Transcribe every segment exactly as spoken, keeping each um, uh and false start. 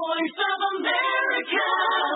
voice of America.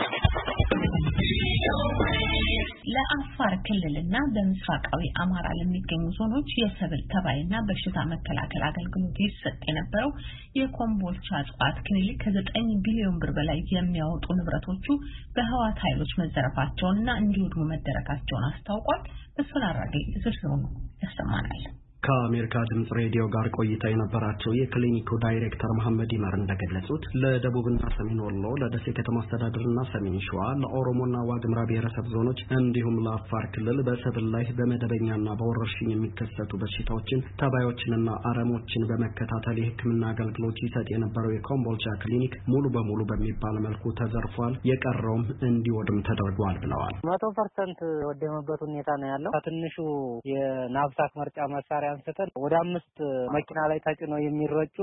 ለአፋር ክልልና በምስራቃዊ አማራ ለሚገኙ ዞኖች የሰብል ተባይና በሽታ መከላከል አገልግሎት ይሰጥ የነበረው የኮምቦልቻ እጽዋት ክሊኒክ ከዘጠኝ ቢሊዮን ብር በላይ የሚያወጡ ንብረቶቹ በህዋት ኃይሎች መዘረፋቸውንና እንዲወድሙ መደረጋቸውን አስታውቋል። እሱን አራጌ ዝርዝሩን ያሰማናል። ከአሜሪካ ድምጽ ሬዲዮ ጋር ቆይታ የነበራቸው የክሊኒኩ ዳይሬክተር መሐመድ ይመር እንደገለጹት ለደቡብና ሰሜን ወሎ፣ ለደሴ ከተማ አስተዳደርና ሰሜን ሸዋ፣ ለኦሮሞና ዋግምራ ብሔረሰብ ዞኖች እንዲሁም ለአፋር ክልል በሰብል ላይ በመደበኛና በወረርሽኝ የሚከሰቱ በሽታዎችን ተባዮችንና አረሞችን በመከታተል የሕክምና አገልግሎት ይሰጥ የነበረው የኮምቦልቻ ክሊኒክ ሙሉ በሙሉ በሚባል መልኩ ተዘርፏል፣ የቀረውም እንዲወድም ተደርጓል ብለዋል። መቶ ፐርሰንት ወደመበት ሁኔታ ነው ያለው። ከትንሹ የናፍሳክ መርጫ መሳሪያ አንስተን ወደ አምስት መኪና ላይ ተጭነው የሚረጩ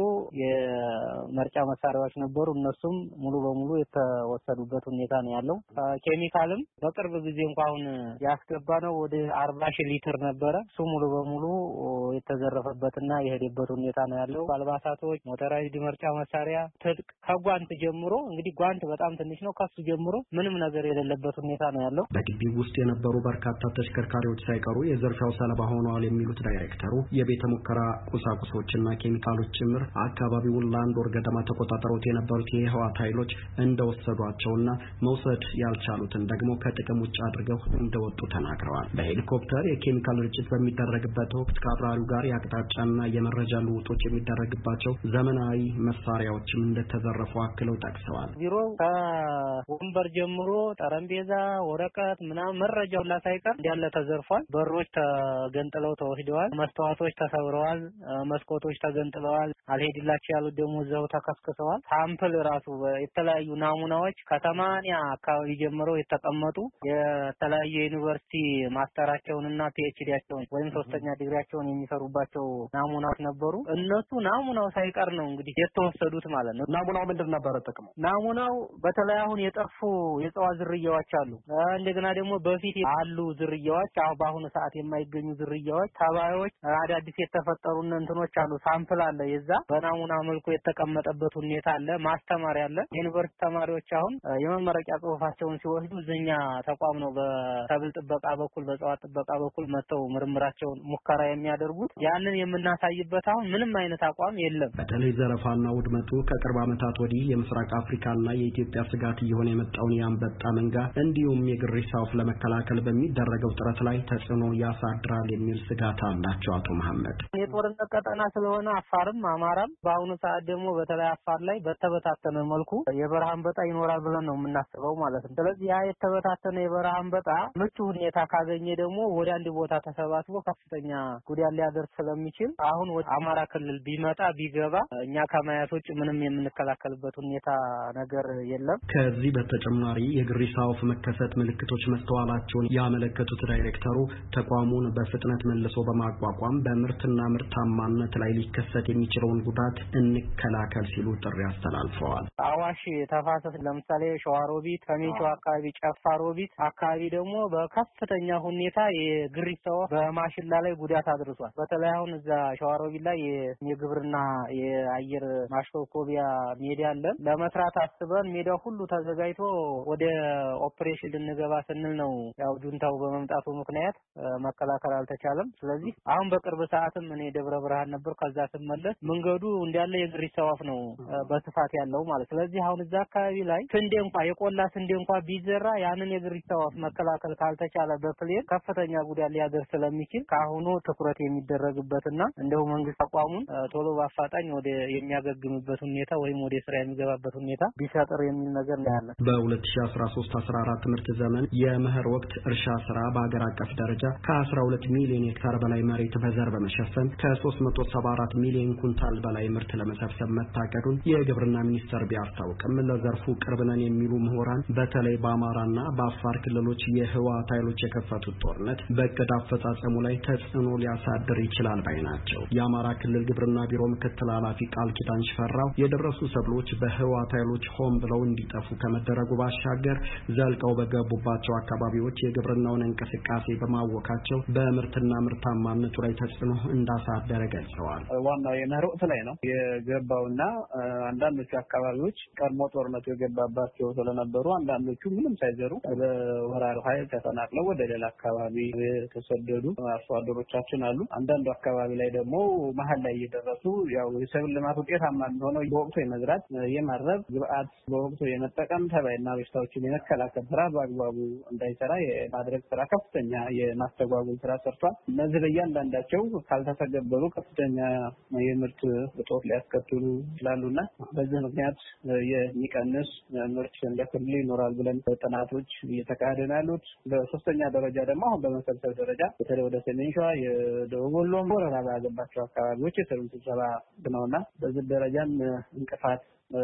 የመርጫ መሳሪያዎች ነበሩ። እነሱም ሙሉ በሙሉ የተወሰዱበት ሁኔታ ነው ያለው። ኬሚካልም በቅርብ ጊዜ እንኳን ያስገባነው ወደ አርባ ሺህ ሊትር ነበረ። እሱ ሙሉ በሙሉ የተዘረፈበትና የሄደበት ሁኔታ ነው ያለው። አልባሳቶች፣ ሞተራይዝድ መርጫ መሳሪያ፣ ትጥቅ ከጓንት ጀምሮ እንግዲህ ጓንት በጣም ትንሽ ነው፣ ከሱ ጀምሮ ምንም ነገር የሌለበት ሁኔታ ነው ያለው። በግቢው ውስጥ የነበሩ በርካታ ተሽከርካሪዎች ሳይቀሩ የዘርፊያው ሰለባ ሆነዋል የሚሉት ዳይሬክተሩ የቤተ ሙከራ ቁሳቁሶችና ኬሚካሎች ጭምር አካባቢውን ለአንድ ወር ገደማ ተቆጣጠሩት የነበሩት የህዋት ኃይሎች እንደወሰዷቸውና መውሰድ ያልቻሉትን ደግሞ ከጥቅም ውጭ አድርገው እንደወጡ ተናግረዋል። በሄሊኮፕተር የኬሚካል ርጭት በሚደረግበት ወቅት ከአብራሪው ጋር የአቅጣጫና የመረጃ ልውጦች የሚደረግባቸው ዘመናዊ መሳሪያዎችም እንደተዘረፉ አክለው ጠቅሰዋል። ቢሮ ከወንበር ጀምሮ ጠረጴዛ፣ ወረቀት ምናምን መረጃው ላሳይቀር ያለ ተዘርፏል። በሮች ተገንጥለው ተወስደዋል። መስተዋቶች ተሰብረዋል። መስኮቶች ተገንጥለዋል። አልሄድላቸው ያሉት ደግሞ እዛው ተከስክሰዋል። ሳምፕል ራሱ የተለያዩ ናሙናዎች ከሰማንያ አካባቢ ጀምረው የተቀመጡ የተለያዩ ዩኒቨርሲቲ ማስተራቸውንና ፒኤችዲያቸውን ወይም ሶስተኛ ዲግሪያቸውን የሚሰሩባቸው ናሙናዎች ነበሩ። እነሱ ናሙናው ሳይቀር ነው እንግዲህ የተወሰዱት ማለት ነው። ናሙናው ምንድን ነበር ጥቅሙ? ናሙናው በተለይ አሁን የጠፉ የእጽዋት ዝርያዎች አሉ። እንደገና ደግሞ በፊት አሉ ዝርያዎች አሁን በአሁኑ ሰዓት የማይገኙ ዝርያዎች ተባዮች አዳዲስ የተፈጠሩ እንትኖች አሉ። ሳምፕል አለ። የዛ በናሙና መልኩ የተቀመጠበት ሁኔታ አለ። ማስተማሪያ አለ። ዩኒቨርሲቲ ተማሪዎች አሁን የመመረቂያ ጽሑፋቸውን ሲወስዱ እዚኛ ተቋም ነው በሰብል ጥበቃ በኩል በእጽዋት ጥበቃ በኩል መተው ምርምራቸውን ሙከራ የሚያደርጉት። ያንን የምናሳይበት አሁን ምንም አይነት አቋም የለም። በተለይ ዘረፋና ውድመቱ ከቅርብ ዓመታት ወዲህ የምስራቅ አፍሪካና የኢትዮጵያ ስጋት እየሆነ የመጣውን የአንበጣ መንጋ እንዲሁም የግሪሳ ወፍ ለመከላከል በሚደረገው ጥረት ላይ ተጽዕኖ ያሳድራል የሚል ስጋት አላቸው አቶ መሐመድ። የጦርነት ቀጠና ስለሆነ አፋርም አማራም በአሁኑ ሰዓት ደግሞ በተለይ አፋር ላይ በተበታተነ መልኩ የበረሃ አንበጣ ይኖራል ብለን ነው የምናስበው ማለት ነው። ስለዚህ ያ የተበታተነ የበረሃ አንበጣ ምቹ ሁኔታ ካገኘ ደግሞ ወደ አንድ ቦታ ተሰባስቦ ከፍተኛ ጉዳት ሊያደርስ ስለሚችል አሁን ወደ አማራ ክልል ቢመጣ ቢገባ እኛ ከማያት ውጭ ምንም የምንከላከልበት ሁኔታ ነገር የለም። ከዚህ በተጨማሪ የግሪሳ ወፍ መከሰት ምልክቶች መስተዋላቸውን ያመለከቱት ዳይሬክተሩ ተቋሙን በፍጥነት መልሶ በማቋቋም በምርትና ምርታማነት ላይ ሊከሰት የሚችለውን ጉዳት እንከላከል ሲሉ ጥሪ አስተላልፈዋል። አዋሽ ተፋሰስ ለምሳሌ ሸዋሮቢት፣ ሰሜን ሸዋ አካባቢ ጨፋሮቢት አካባቢ ደግሞ በከፍተኛ ሁኔታ የግሪሳ ወፍ በማሽላ ላይ ጉዳት አድርሷል። በተለይ አሁን እዛ ሸዋሮቢት ላይ የግብርና የአየር ማሽኮኮቢያ ሜዳ አለ። ለመስራት አስበን ሜዳው ሁሉ ተዘጋጅቶ ወደ ኦፕሬሽን ልንገባ ስንል ነው ያው ጁንታው በመምጣቱ ምክንያት መከላከል አልተቻለም። ስለዚህ አሁን በቅርብ ሰዓትም እኔ ደብረ ብርሃን ነበር። ከዛ ስመለስ መንገዱ እንዳለ የግሪሳ ወፍ ነው በስፋት ያለው ማለት። ስለዚህ አሁን እዛ አካባቢ ላይ ስንዴ እንኳን የቆላ ስንዴ እንኳን ቢዘራ ያንን የግሪሳ ወፍ መከላከል ካልተቻለ በፕሌን ከፍተኛ ጉዳት ሊያደርስ ስለሚችል ከአሁኑ ትኩረት የሚደረግበትና እንደው መንግስት አቋሙን ቶሎ በአፋጣኝ ወደ የሚያገግምበት ሁኔታ ወይም ወደ ስራ የሚገባበት ሁኔታ ቢፈጥር የሚል ነገር ነው ያለ። በ2013 14 ትምህርት ዘመን የመኸር ወቅት እርሻ ስራ በአገር አቀፍ ደረጃ ከአስራ ሁለት ሚሊዮን ሄክታር በላይ መሬት በዘር በመሸፈን ከሶስት መቶ ሰባ አራት ሚሊዮን ኩንታል በላይ ምርት ለመሰብሰብ መታቀዱን የግብርና ሚኒስቴር ቢያስታውቅም ለዘርፉ ቅርብ ነን የሚሉ ምሁራን በተለይ በአማራና በአፋር ክልሎች የህወሓት ኃይሎች የከፈቱት ጦርነት በእቅድ አፈጻጸሙ ላይ ተጽዕኖ ሊያሳድር ይችላል ባይ ናቸው። የአማራ ክልል ግብርና ቢሮ ምክትል ኃላፊ ቃል ኪዳን ሽፈራው የደረሱ ሰብሎች በህወሓት ኃይሎች ሆን ብለው እንዲጠፉ ከመደረጉ ባሻገር ዘልቀው በገቡባቸው አካባቢዎች የግብርናውን እንቅስቃሴ በማወካቸው በምርትና ምርታማነቱ ላይ ተጽዕኖ እንዳሳደረ ገልጸዋል። ዋናው የመኸር ወቅት ላይ ነው የገባውና አንዳንዶቹ አካባቢዎች ቀድሞ ጦርነቱ የገባባቸው ስለነበሩ አንዳንዶቹ ምንም ሳይዘሩ በወራሪ ኃይል ተፈናቅለው ወደ ሌላ አካባቢ የተሰደዱ አርሶ አደሮቻችን አሉ። አንዳንዱ አካባቢ ላይ ደግሞ መሀል ላይ እየደረሱ ያው የሰብል ልማት ውጤታማ ሆነው በወቅቱ የመዝራት የማረብ ግብአት በወቅቱ የመጠቀም ተባይና በሽታዎችን የመከላከል ስራ በአግባቡ እንዳይሰራ የማድረግ ስራ ከፍተኛ የማስተጓጎል ስራ ሰርቷል። እነዚህ በእያንዳንዳቸው ካልተተገበሩ ከፍተኛ የምርት እጦት ሊያስከትሉ ይችላሉና በዚህ ምክንያት የሚቀንስ ምርት እንደ ክልል ይኖራል ብለን ጥናቶች እየተካሄዱ ነው ያሉት። በሶስተኛ ደረጃ ደግሞ አሁን በመሰብሰብ ደረጃ በተለይ ወደ ሰሜን ሸዋ የደቡብ ወሎ ወረራ ባገባቸው አካባቢዎች የሰብል ስብሰባ ነውና በዚህ ደረጃም እንቅፋት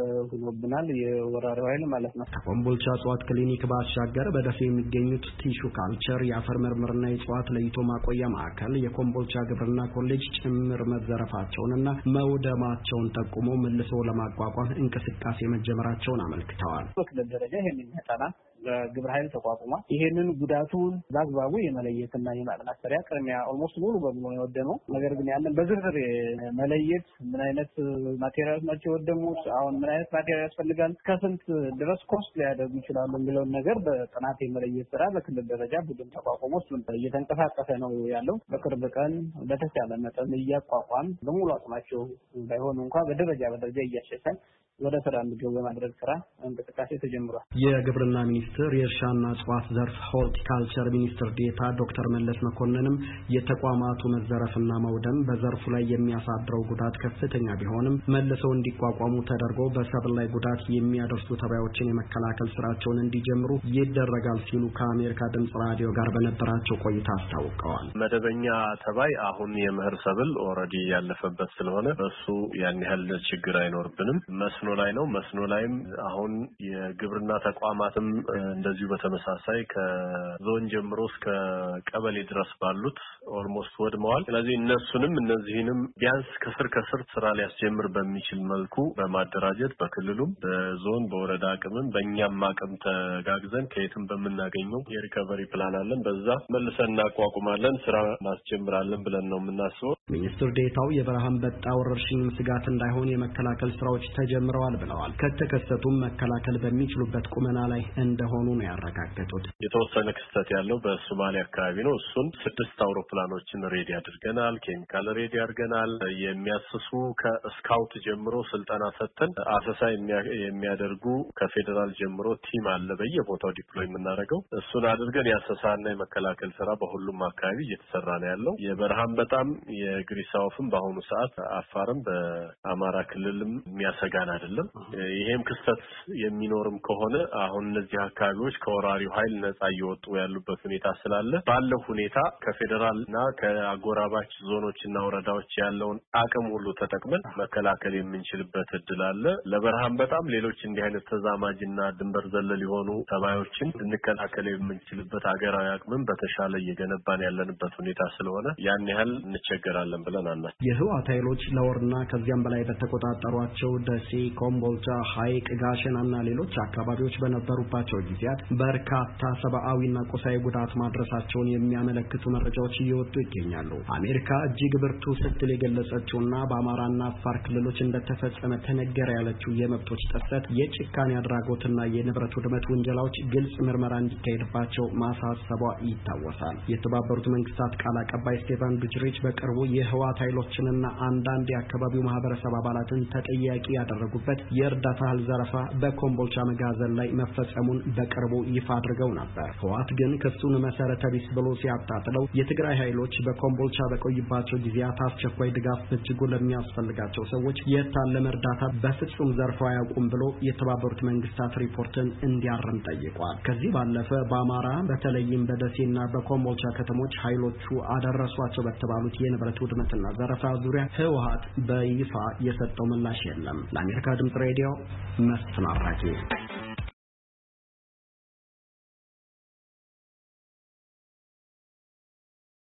ሆኖብናል የወራሪው ኃይል ማለት ነው። ኮምቦልቻ እጽዋት ክሊኒክ ባሻገር በደሴ የሚገኙት ቲሹ ካልቸር የአፈር ምርምርና የእጽዋት ለይቶ ማቆያ ማዕከል የኮምቦልቻ ግብርና ኮሌጅ ጭምር መዘረፋቸውንና መውደማቸውን ጠቁሞ መልሶ ለማቋቋም እንቅስቃሴ መጀመራቸውን አመልክተዋል። በክልል ደረጃ ይሄንን የሚያጠና ግብረ ኃይል ተቋቁሟል። ይሄንን ጉዳቱን በአግባቡ የመለየትና የማጥናት ስራ ቅድሚያ ኦልሞስት ሙሉ በሙሉ ነው የወደመው። ነገር ግን ያንን በዝርዝር መለየት ምን አይነት ማቴሪያሎች ናቸው የወደሙት፣ አሁን ምን አይነት ማቴሪያል ያስፈልጋል፣ ከስንት ድረስ ኮስት ሊያደርጉ ይችላሉ የሚለውን ነገር በጥናት የመለየት ስራ በክልል ደረጃ ቡድን ተቋቁሞ እሱን እየተንቀሳቀሰ ነው ያለው። በቅርብ ቀን በተቻለ መጠን እያቋቋም በሙሉ አቅማቸው ባይሆን እንኳን በደረጃ በደረጃ እያሸፈን ወደ ስራ እንዲገቡ የማድረግ ስራ እንቅስቃሴ ተጀምሯል። የግብርና ሚኒስቴር የእርሻና እጽዋት ዘርፍ ሆርቲካልቸር ሚኒስትር ዴኤታ ዶክተር መለስ መኮንንም የተቋማቱ መዘረፍና መውደም በዘርፉ ላይ የሚያሳድረው ጉዳት ከፍተኛ ቢሆንም መልሰው እንዲቋቋሙ ተደርጎ በሰብል ላይ ጉዳት የሚያደርሱ ተባዮችን የመከላከል ስራቸውን እንዲጀምሩ ይደረጋል ሲሉ ከአሜሪካ ድምጽ ራዲዮ ጋር በነበራቸው ቆይታ አስታውቀዋል። መደበኛ ተባይ አሁን የመኸር ሰብል ኦልሬዲ ያለፈበት ስለሆነ እሱ ያን ያህል ችግር አይኖርብንም። መስኖ ላይ ነው። መስኖ ላይም አሁን የግብርና ተቋማትም እንደዚሁ በተመሳሳይ ከዞን ጀምሮ እስከ ቀበሌ ድረስ ባሉት ኦልሞስት ወድመዋል። ስለዚህ እነሱንም እነዚህንም ቢያንስ ከስር ከስር ስራ ሊያስጀምር በሚችል መልኩ በማደራጀት በክልሉም በዞን በወረዳ አቅምም በእኛም አቅም ተጋግዘን ከየትም በምናገኘው የሪከቨሪ ፕላን አለን። በዛ መልሰን እናቋቁማለን፣ ስራ እናስጀምራለን ብለን ነው የምናስበው። ሚኒስትር ዴኤታው የበረሃ አንበጣ ወረርሽኝ ስጋት እንዳይሆን የመከላከል ስራዎች ተጀምረዋል ብለዋል። ከተከሰቱም መከላከል በሚችሉበት ቁመና ላይ እንደሆኑ ነው ያረጋገጡት። የተወሰነ ክስተት ያለው በሶማሌ አካባቢ ነው። እሱን ስድስት አውሮፕላኖችን ሬዲ አድርገናል፣ ኬሚካል ሬዲ አድርገናል። የሚያስሱ ከስካውት ጀምሮ ስልጠና ሰጥተን አሰሳ የሚያደርጉ ከፌደራል ጀምሮ ቲም አለ በየቦታው ዲፕሎይ የምናደርገው። እሱን አድርገን ያሰሳና የመከላከል ስራ በሁሉም አካባቢ እየተሰራ ነው ያለው። የበረሃም በጣም የግሪሳውፍም በአሁኑ ሰዓት አፋርም በአማራ ክልልም የሚያሰጋን አይደለም። ይሄም ክስተት የሚኖርም ከሆነ አሁን እነዚህ አካባቢዎች ከወራሪው ኃይል ነፃ እየወጡ ያሉበት ሁኔታ ስላለ ባለው ሁኔታ ከፌደራልና ከአጎራባች ዞኖችና ወረዳዎች ያለውን አቅም ሁሉ ተጠቅመን መከላከል የምንችልበት እድል አለ። ለበረሃም በጣም ሌሎች እንዲህ አይነት ተዛማጅና ድንበር ዘለል የሆኑ ተባዮችን እንከላከል የምንችልበት አገራዊ አቅምም በተሻለ እየገነባን ያለንበት ሁኔታ ስለሆነ ያን ያህል እንቸገራለን ብለን አናስብም። የህወሓት ኃይሎች ለወርና ከዚያም በላይ በተቆጣጠሯቸው ደሴ፣ ኮምቦልቻ፣ ሐይቅ፣ ጋሸናና ሌሎች አካባቢዎች በነበሩባቸው ጊዜያት በርካታ ሰብአዊና ቁሳዊ ጉዳት ማድረሳቸውን የሚያመለክቱ መረጃዎች እየወጡ ይገኛሉ። አሜሪካ እጅግ ብርቱ ስትል የገለጸችውና በአማራና አፋር ክልሎች እንደተፈጸመ ተነገረ ያለችው የመብቶች ጥሰት፣ የጭካኔ አድራጎትና የንብረት ውድመት ወንጀላዎች ግልጽ ምርመራ እንዲካሄድባቸው ማሳሰቧ ይታወሳል። የተባበሩት መንግስታት ቃል አቀባይ ስቴፋን ዱጅሪች በቅርቡ የህወሓት ኃይሎችንና አንዳንድ የአካባቢው ማህበረሰብ አባላትን ተጠያቂ ያደረጉበት የእርዳታ እህል ዘረፋ በኮምቦልቻ መጋዘን ላይ መፈጸሙን በቅርቡ ይፋ አድርገው ነበር። ህወሓት ግን ክሱን መሰረተ ቢስ ብሎ ሲያጣጥለው የትግራይ ኃይሎች በኮምቦልቻ በቆይባቸው ጊዜያት አስቸኳይ ድጋፍ በእጅጉ ለሚያስፈልጋቸው ሰዎች የታለመ እርዳታ በፍጹም ዘርፈው አያውቁም ብሎ የተባበሩት መንግስታት ሪፖርትን እንዲያርም ጠይቋል። ከዚህ ባለፈ በአማራ በተለይም በደሴና በኮምቦልቻ ከተሞች ኃይሎቹ አደረሷቸው በተባሉት የንብረት ውድመትና ዘረፋ ዙሪያ ህወሓት በይፋ የሰጠው ምላሽ የለም። ለአሜሪካ ድምጽ ሬዲዮ መስፍን አራጌ